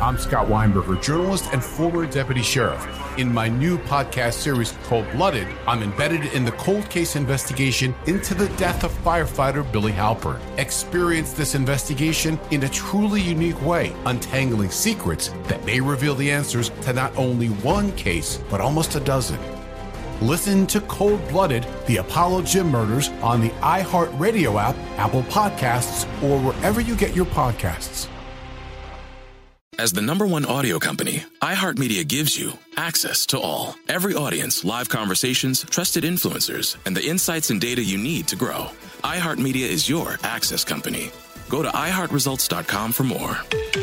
I'm Scott Weinberger, journalist and former deputy sheriff. In my new podcast series, Cold-Blooded, I'm embedded in the cold case investigation into the death of firefighter Billy Halpern. Experience this investigation in a truly unique way, untangling secrets that may reveal the answers to not only one case, but almost a dozen. Listen to Cold-Blooded, the Apollo Gym Murders on the iHeartRadio app, Apple Podcasts, or wherever you get your podcasts. As the #1 audio company, iHeartMedia gives you access to all. Every audience, live conversations, trusted influencers, and the insights and data you need to grow. iHeartMedia is your access company. Go to iHeartResults.com for more.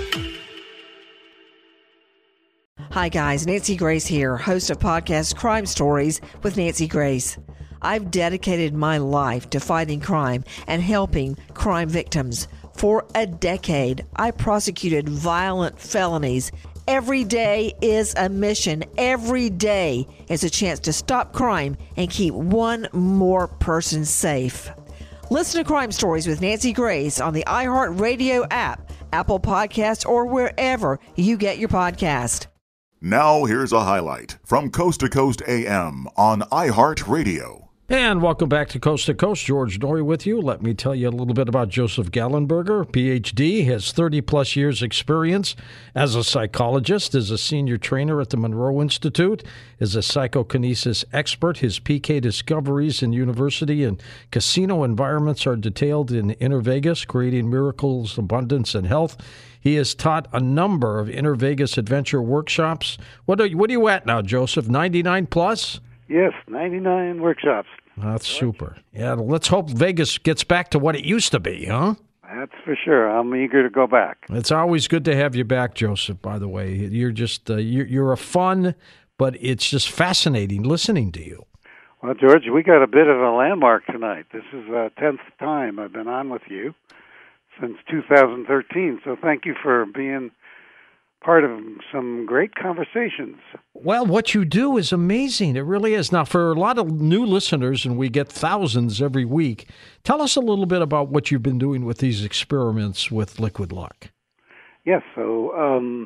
Hi guys, Nancy Grace here, host of podcast Crime Stories with Nancy Grace. I've dedicated my life to fighting crime and helping crime victims. For a decade, I prosecuted violent felonies. Every day is a mission. Every day is a chance to stop crime and keep one more person safe. Listen to Crime Stories with Nancy Grace on the iHeartRadio app, Apple Podcasts, or wherever you get your podcast. Now here's a highlight from Coast to Coast AM on iHeartRadio. And welcome back to Coast. George Noory with you. Let me tell you a little bit about Joseph Gallenberger, Ph.D., has 30-plus years experience as a psychologist, as a senior trainer at the Monroe Institute, is a psychokinesis expert. His PK discoveries in university and casino environments are detailed in Inner Vegas, Creating Miracles, Abundance, and Health. He has taught a number of Inner Vegas adventure workshops. What are you at now, Joseph? 99 plus? Yes, 99 workshops. That's super. Yeah, let's hope Vegas gets back to what it used to be, huh? That's for sure. I'm eager to go back. It's always good to have you back, Joseph, by the way. You're just, you're a fun, but it's just fascinating listening to you. Well, George, we got a bit of a landmark tonight. This is the 10th time I've been on with you since 2013, so thank you for being part of some great conversations. Well, what you do is amazing. It really is. Now, for a lot of new listeners, and we get thousands every week, tell us a little bit about what you've been doing with these experiments with Liquid Luck. Yes, so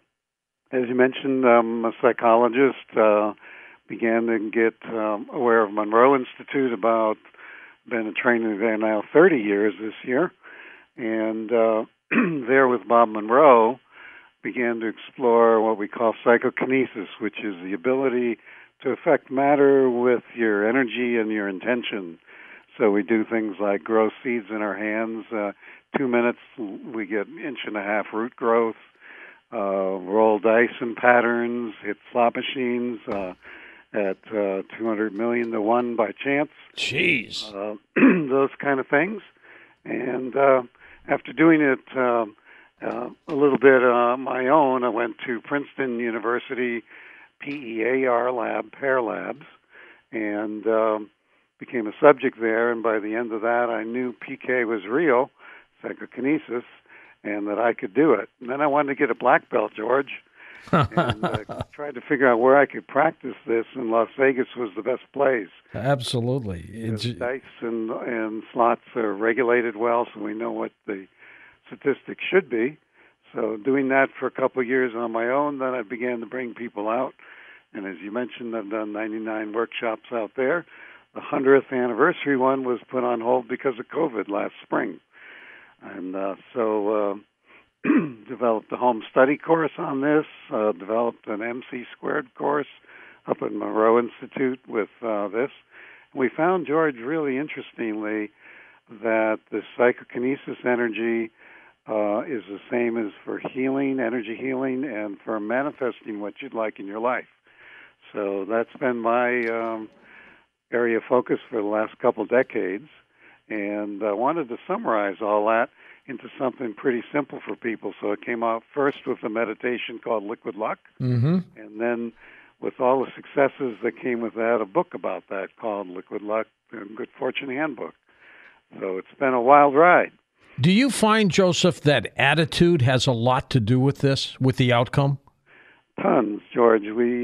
as you mentioned, I'm a psychologist, began to get aware of Monroe Institute been a trainer there now 30 years this year, and there with Bob Monroe, began to explore what we call psychokinesis, which is the ability to affect matter with your energy and your intention. So we do things like grow seeds in our hands. 2 minutes, we get 1.5-inch root growth, roll dice in patterns, hit slot machines at 200 million to 1 by chance. Jeez. Those kind of things. And after doing it a little bit on my own, I went to Princeton University PEAR lab, PEAR labs, and became a subject there. And by the end of that, I knew PK was real, psychokinesis, and that I could do it. And then I wanted to get a black belt, George, and tried to figure out where I could practice this, and Las Vegas was the best place. Absolutely. Dice and slots are regulated well, so we know what the statistics should be. So doing that for a couple of years on my own, then I began to bring people out. And as you mentioned, I've done 99 workshops out there. The 100th anniversary one was put on hold because of COVID last spring. And so developed a home study course on this, developed an MC squared course up at Monroe Institute with this. We found, George, really interestingly, that the psychokinesis energy is the same as for healing, energy healing, and for manifesting what you'd like in your life. So that's been my area of focus for the last couple decades, and I wanted to summarize all that into something pretty simple for people. So it came out first with a meditation called Liquid Luck, and then with all the successes that came with that, a book about that called Liquid Luck, and Good Fortune Handbook. So it's been a wild ride. Do you find, Joseph, that attitude has a lot to do with this, with the outcome? Tons, George.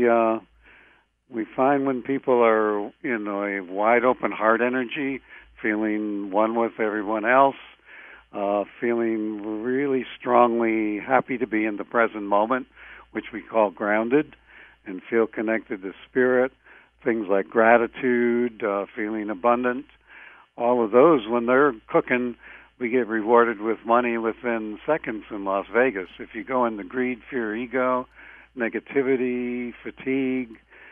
We find when people are in a wide open heart energy, feeling one with everyone else, feeling really strongly happy to be in the present moment, which we call grounded, and feel connected to spirit. Things like gratitude, feeling abundant, all of those, when they're cooking, we get rewarded with money within seconds in Las Vegas. If you go into greed, fear, ego, negativity, fatigue,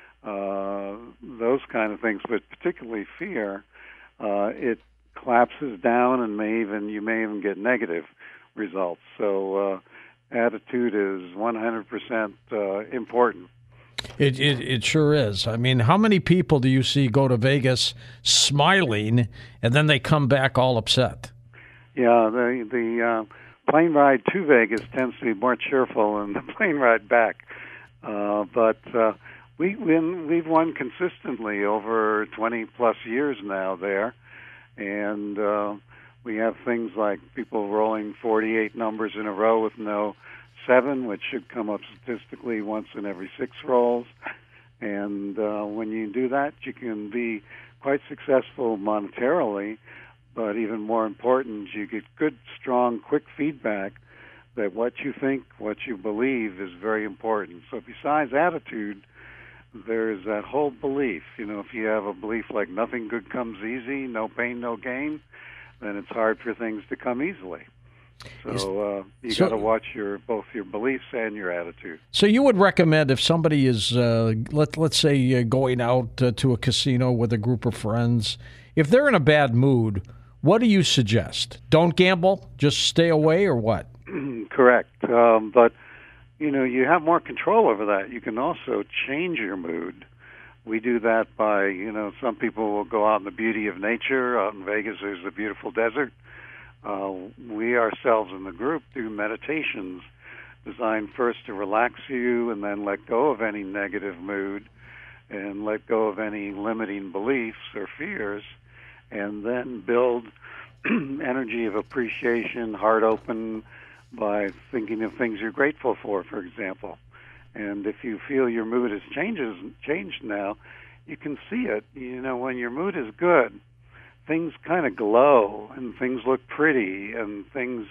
those kind of things, but particularly fear, it collapses down, and you may even get negative results. So attitude is 100% important. It sure is. I mean, how many people do you see go to Vegas smiling and then they come back all upset? Yeah, the plane ride to Vegas tends to be more cheerful than the plane ride back. But we've won consistently over 20-plus years now there. And we have things like people rolling 48 numbers in a row with no 7, which should come up statistically once in every 6 rolls. And when you do that, you can be quite successful monetarily, but even more important, you get good, strong, quick feedback that what you think, what you believe is very important. So besides attitude, there's that whole belief. If you have a belief like nothing good comes easy, no pain, no gain, then it's hard for things to come easily. So you got to watch both your beliefs and your attitude. So you would recommend if somebody is, let's say, going out to a casino with a group of friends, if they're in a bad mood, what do you suggest? Don't gamble? Just stay away, or what? Correct. But you have more control over that. You can also change your mood. We do that by, some people will go out in the beauty of nature. Out in Vegas, there's a beautiful desert. We ourselves in the group do meditations designed first to relax you and then let go of any negative mood and let go of any limiting beliefs or fears, and then build energy of appreciation, heart open, by thinking of things you're grateful for example. And if you feel your mood has changed now, you can see it. When your mood is good, things kind of glow, and things look pretty, and things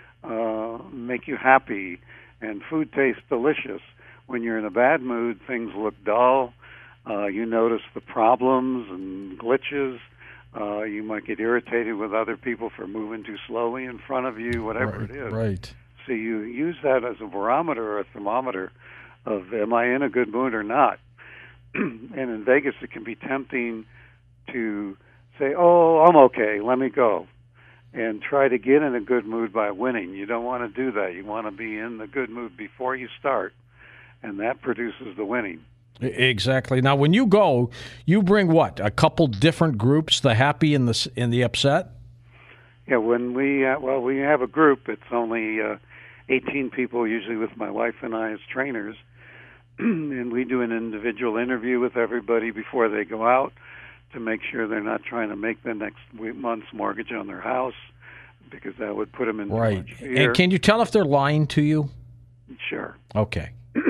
make you happy, and food tastes delicious. When you're in a bad mood, things look dull. You notice the problems and glitches. You might get irritated with other people for moving too slowly in front of you, whatever it is. Right. So you use that as a barometer or a thermometer of, am I in a good mood or not? And in Vegas, it can be tempting to say, oh, I'm okay, let me go, and try to get in a good mood by winning. You don't want to do that. You want to be in the good mood before you start, and that produces the winning. Exactly. Now, when you go, you bring what? A couple different groups, the happy and the upset? Yeah, when we have a group. It's only 18 people, usually with my wife and I as trainers, and we do an individual interview with everybody before they go out to make sure they're not trying to make the next month's mortgage on their house, because that would put them in too much fear. And can you tell if they're lying to you? Sure. Okay.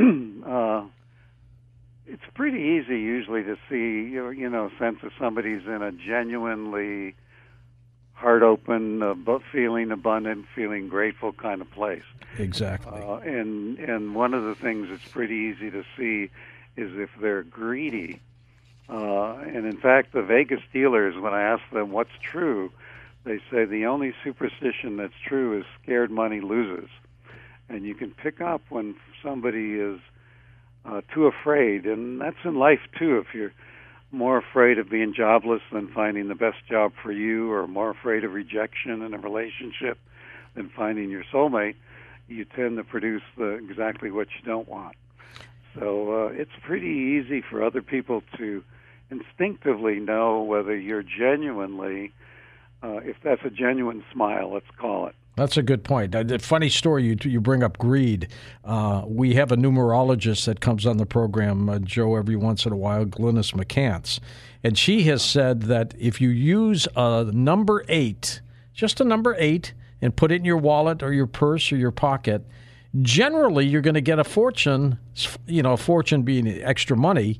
It's pretty easy usually to see, sense if somebody's in a genuinely heart open, feeling abundant, feeling grateful kind of place. Exactly. And one of the things that's pretty easy to see is if they're greedy. And in fact, the Vegas dealers, when I ask them what's true, they say the only superstition that's true is scared money loses. And you can pick up when somebody is too afraid, and that's in life too. If you're more afraid of being jobless than finding the best job for you, or more afraid of rejection in a relationship than finding your soulmate, you tend to produce exactly what you don't want. So it's pretty easy for other people to instinctively know whether you're genuinely, if that's a genuine smile, let's call it. That's a good point. A funny story, you bring up greed. We have a numerologist that comes on the program, Joe, every once in a while, Glynis McCants. And she has said that if you use a number 8, just a number 8, and put it in your wallet or your purse or your pocket, generally you're going to get a fortune, fortune being extra money,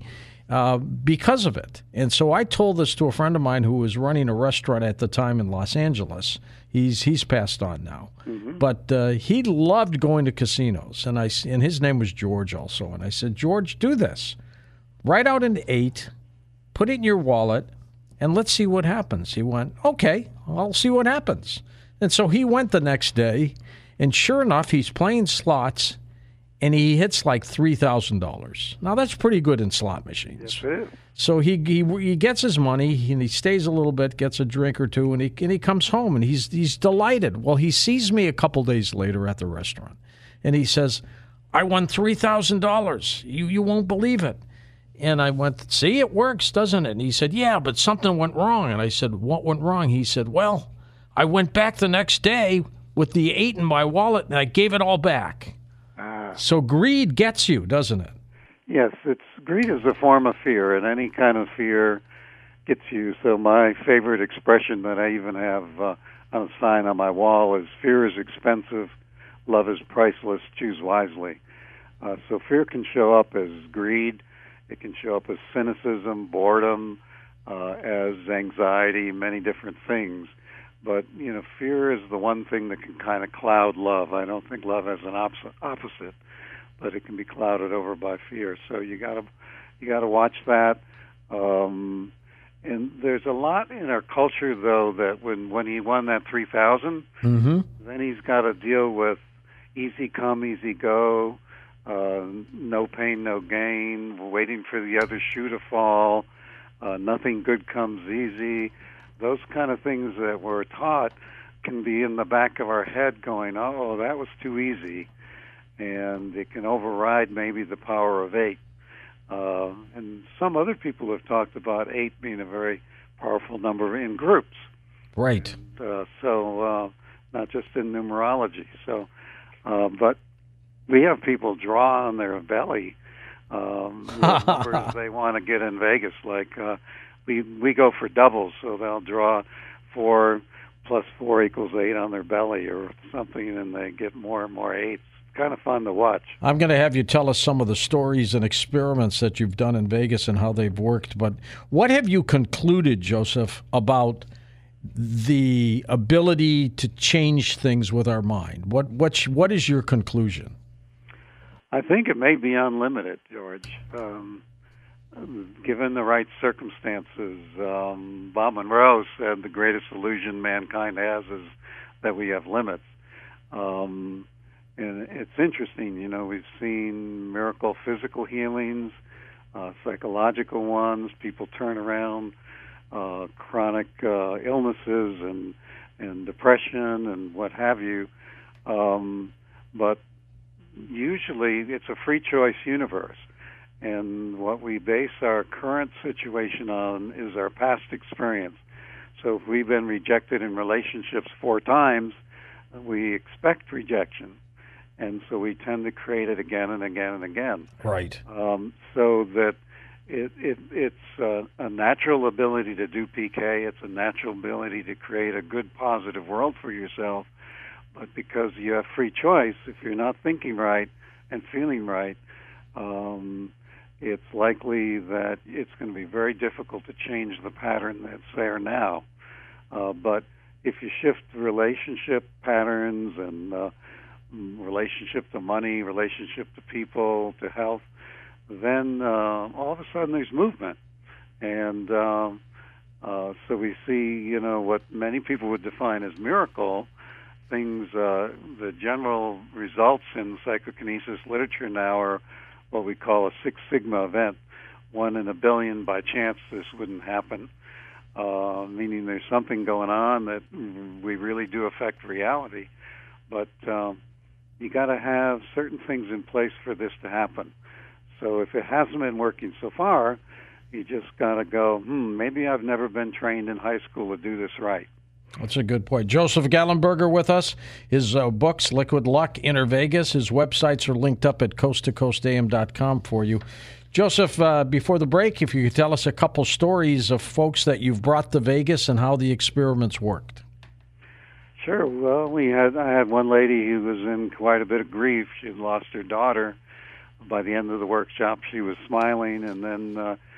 because of it. And so I told this to a friend of mine who was running a restaurant at the time in Los Angeles. He's passed on now. Mm-hmm. But he loved going to casinos. And his name was George also. And I said, George, do this. Write out an 8, put it in your wallet, and let's see what happens. He went, okay, I'll see what happens. And so he went the next day, and sure enough, he's playing slots, and he hits like $3,000. Now, that's pretty good in slot machines. Yes, it is. So he gets his money, and he stays a little bit, gets a drink or two, and he comes home, and he's delighted. Well, he sees me a couple days later at the restaurant, and he says, I won $3,000. You won't believe it. And I went, see, it works, doesn't it? And he said, yeah, but something went wrong. And I said, what went wrong? He said, well, I went back the next day with the 8 in my wallet, and I gave it all back. So greed gets you, doesn't it? Yes, greed is a form of fear, and any kind of fear gets you. So my favorite expression that I even have on a sign on my wall is, fear is expensive, love is priceless, choose wisely. So fear can show up as greed. It can show up as cynicism, boredom, as anxiety, many different things. But, fear is the one thing that can kind of cloud love. I don't think love has an opposite, but it can be clouded over by fear. So you gotta watch that. And there's a lot in our culture, though, that when he won that $3,000, mm-hmm. then he's got to deal with easy come, easy go, no pain, no gain, waiting for the other shoe to fall, nothing good comes easy. Those kind of things that we're taught can be in the back of our head going, oh, that was too easy. And it can override maybe the power of 8. And some other people have talked about 8 being a very powerful number in groups. Right. And, so not just in numerology. So, but we have people draw on their belly numbers they want to get in Vegas. Like we go for doubles, so they'll draw 4 plus 4 equals 8 on their belly or something, and they get more and more 8s. Kind of fun to watch. I'm going to have you tell us some of the stories and experiments that you've done in Vegas and how they've worked. But what have you concluded, Joseph, about the ability to change things with our mind? What is your conclusion? I think it may be unlimited, George. Given the right circumstances, Bob Monroe said the greatest illusion mankind has is that we have limits. And it's interesting, we've seen miracle physical healings, psychological ones, people turn around chronic illnesses and depression and what have you. But usually it's a free choice universe. And what we base our current situation on is our past experience. So if we've been rejected in relationships 4 times, we expect rejection. And so we tend to create it again and again and again. Right. So that it's a natural ability to do PK. It's a natural ability to create a good, positive world for yourself. But because you have free choice, if you're not thinking right and feeling right, it's likely that it's going to be very difficult to change the pattern that's there now. But if you shift relationship patterns and relationship to money, relationship to people, to health, then all of a sudden there's movement. And so we see, what many people would define as miracle, things, the general results in psychokinesis literature now are what we call a 6 sigma event. 1 in a billion by chance this wouldn't happen, meaning there's something going on that we really do affect reality. But you got to have certain things in place for this to happen. So if it hasn't been working so far, you just got to go, maybe I've never been trained in high school to do this right. That's a good point. Joseph Gallenberger with us. His books, Liquid Luck, Inner Vegas. His websites are linked up at coasttocoastam.com for you. Joseph, before the break, if you could tell us a couple stories of folks that you've brought to Vegas and how the experiments worked. Sure. Well, I had one lady who was in quite a bit of grief. She had lost her daughter. By the end of the workshop, she was smiling, and then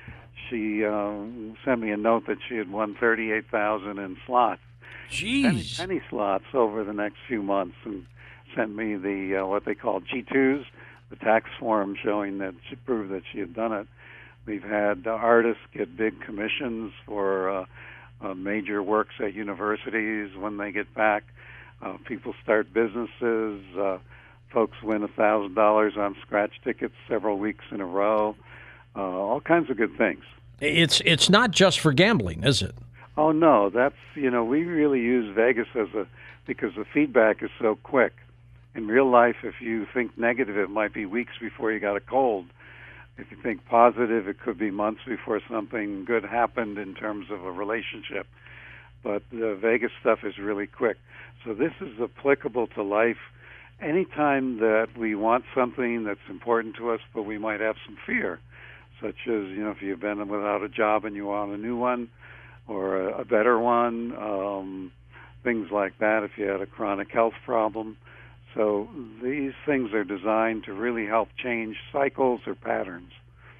she sent me a note that she had won 38,000 in slots. Jeez. Penny slots over the next few months, and sent me the what they call G2s, the tax form showing that she proved that she had done it. We've had artists get big commissions for major works at universities when they get back. People start businesses. Folks win $1,000 on scratch tickets several weeks in a row. All kinds of good things. It's not just for gambling, is it? Oh no, that's we really use Vegas because the feedback is so quick. In real life, if you think negative, it might be weeks before you got a cold. If you think positive, it could be months before something good happened in terms of a relationship. But the Vegas stuff is really quick. So this is applicable to life. Anytime that we want something that's important to us, but we might have some fear, such as, if you've been without a job and you want a new one or a better one, things like that, if you had a chronic health problem. So these things are designed to really help change cycles or patterns.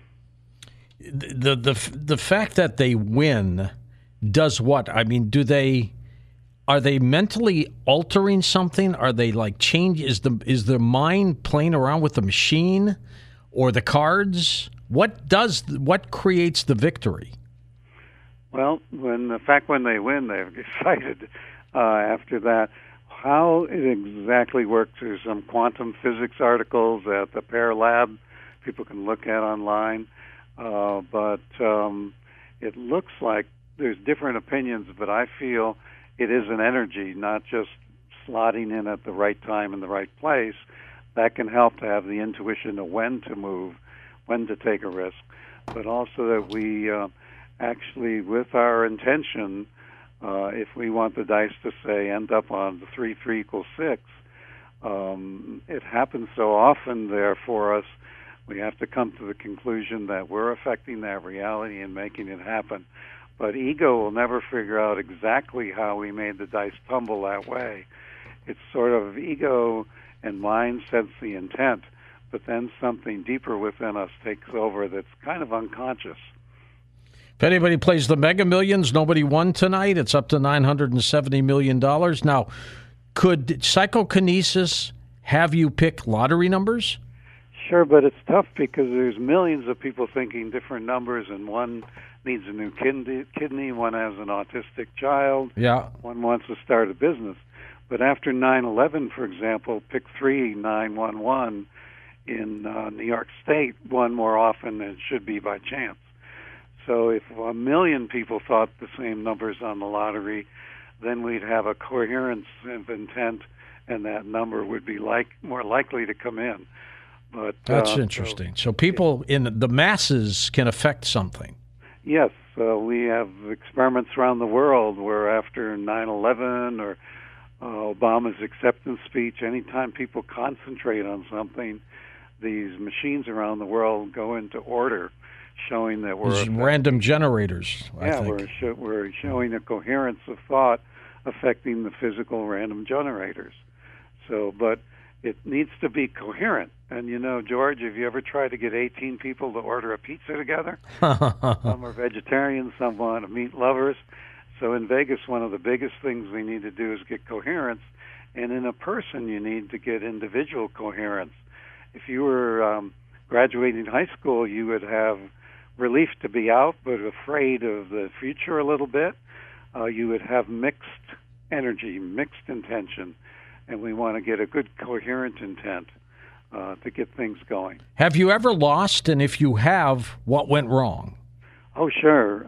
The fact that they win does what? I mean, are they mentally altering something? Are they like change? Is the mind playing around with the machine or the cards? What creates the victory? Well, when they win, they're excited. After that, how it exactly works, there's some quantum physics articles at the Pear Lab people can look at online, but it looks like there's different opinions, but I feel it is an energy, not just slotting in at the right time in the right place. That can help to have the intuition of when to move, when to take a risk, but also that we actually, with our intention, if we want the dice to say end up on the 3 = 6, it happens so often there for us, we have to come to the conclusion that we're affecting that reality and making it happen. But ego will never figure out exactly how we made the dice tumble that way. It's sort of ego and mind sense the intent, but then something deeper within us takes over that's kind of unconscious. If anybody plays the Mega Millions, nobody won tonight. It's up to $970 million. Now, could psychokinesis have you pick lottery numbers? Sure, but it's tough because there's millions of people thinking different numbers, and one needs a new kidney, one has an autistic child, one wants to start a business. But after 9/11, for example, pick 3911 in New York State won more often than it should be by chance. So if 1 million people thought the same numbers on the lottery, then we'd have a coherence of intent, and that number would be more likely to come in. But that's interesting. So people in the masses can affect something. Yes, we have experiments around the world where after 9/11 or Obama's acceptance speech, anytime people concentrate on something, these machines around the world go into order, showing that we're random generators. I think. We're showing a coherence of thought affecting the physical random generators. So, but it needs to be coherent. And George, have you ever tried to get 18 people to order a pizza together? Some are vegetarians, some are meat lovers. So in Vegas, one of the biggest things we need to do is get coherence. And in a person, you need to get individual coherence. If you were graduating high school, you would have relief to be out, but afraid of the future a little bit. You would have mixed energy, mixed intention, and we want to get a good coherent intent to get things going. Have you ever lost, and if you have, what went wrong? Oh, sure.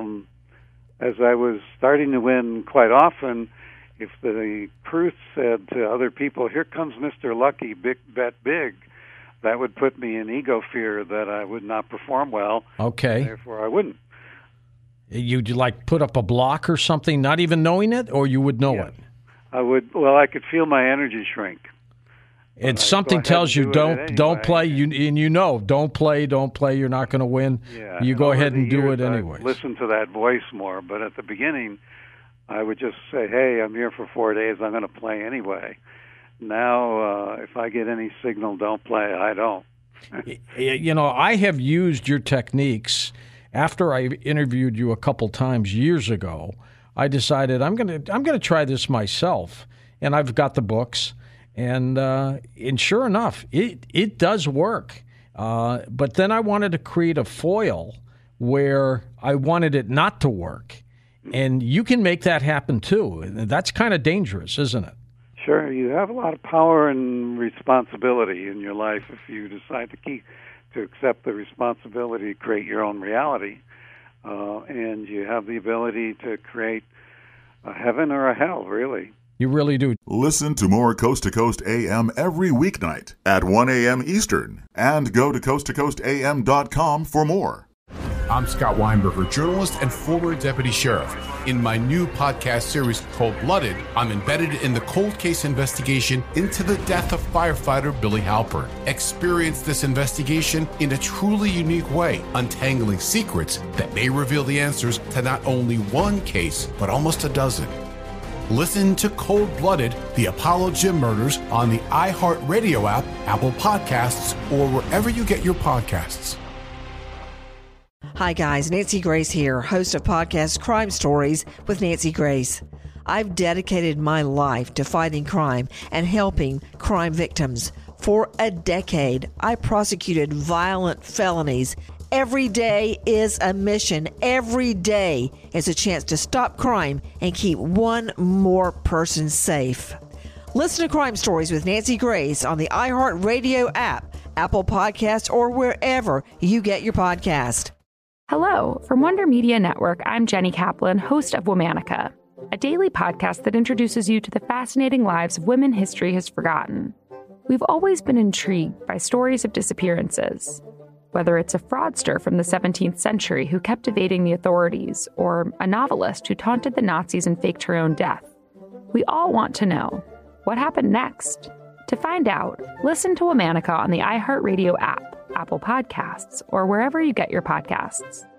As I was starting to win quite often, if the Truth said to other people, "Here comes Mr. Lucky, big bet big," that would put me in ego fear that I would not perform well. Okay. Therefore, I wouldn't. You'd like put up a block or something, not even knowing it, or you would know it? I would. Well, I could feel my energy shrink. And something tells you don't play. Don't play. You're not going to win. Yeah, you go ahead and do it anyway. Listen to that voice more. But at the beginning, I would just say, "Hey, I'm here for 4 days. I'm going to play anyway." Now, if I get any signal, don't play. I don't. I have used your techniques, after I interviewed you a couple times years ago, I decided I'm gonna try this myself, and I've got the books, and sure enough, it does work. But then I wanted to create a foil where I wanted it not to work, and you can make that happen too. And that's kind of dangerous, isn't it? Sure, you have a lot of power and responsibility in your life if you decide to accept the responsibility to create your own reality, and you have the ability to create a heaven or a hell, really. You really do. Listen to more Coast to Coast AM every weeknight at 1 a.m. Eastern, and go to coasttocoastam.com for more. I'm Scott Weinberger, journalist and former deputy sheriff. In my new podcast series, Cold Blooded, I'm embedded in the cold case investigation into the death of firefighter Billy Halpern. Experience this investigation in a truly unique way, untangling secrets that may reveal the answers to not only one case, but almost a dozen. Listen to Cold Blooded, the Apollo Gym Murders on the iHeartRadio app, Apple Podcasts, or wherever you get your podcasts. Hi guys, Nancy Grace here, host of podcast Crime Stories with Nancy Grace. I've dedicated my life to fighting crime and helping crime victims. For a decade, I prosecuted violent felonies. Every day is a mission. Every day is a chance to stop crime and keep one more person safe. Listen to Crime Stories with Nancy Grace on the iHeartRadio app, Apple Podcasts, or wherever you get your podcast. Hello, from Wonder Media Network, I'm Jenny Kaplan, host of Womanica, a daily podcast that introduces you to the fascinating lives of women history has forgotten. We've always been intrigued by stories of disappearances, whether it's a fraudster from the 17th century who kept evading the authorities, or a novelist who taunted the Nazis and faked her own death. We all want to know, what happened next? To find out, listen to Womanica on the iHeartRadio app, Apple Podcasts, or wherever you get your podcasts.